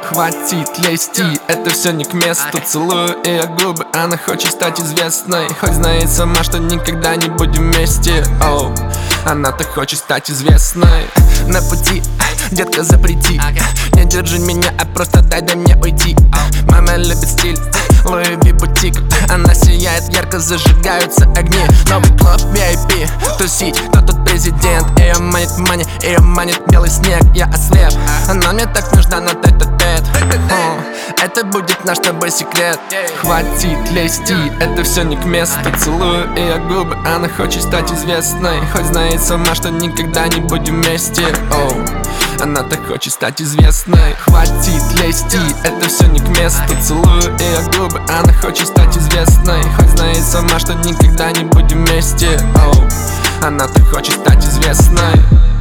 Хватит лезти, это все не к месту. Целую ее губы, она хочет стать известной. Хоть знает сама, что никогда не будем вместе. Оу, она-то хочет стать известной. На пути, детка, запрети. Не держи меня, а просто дай мне уйти. Мама любит стиль, Луи Ви бутик. Она сияет ярко, зажигаются огни. Новый клуб VIP, тусить, кто тут президент. Ее манит money, ее манит белый снег. Я ослеп, она мне так нужна на тет-а-тет. Это будет наш с тобой секрет. Хватит лезти, это все не к месту. Целую ее губы, она хочет стать известной. Хоть знает сама, что никогда не будем вместе. Оу, она так хочет стать известной. Хватит лезти, это все не к месту. Целую ее губы, она хочет стать известной. Хоть знает сама, что никогда не будем вместе. Оу, она так хочет стать известной.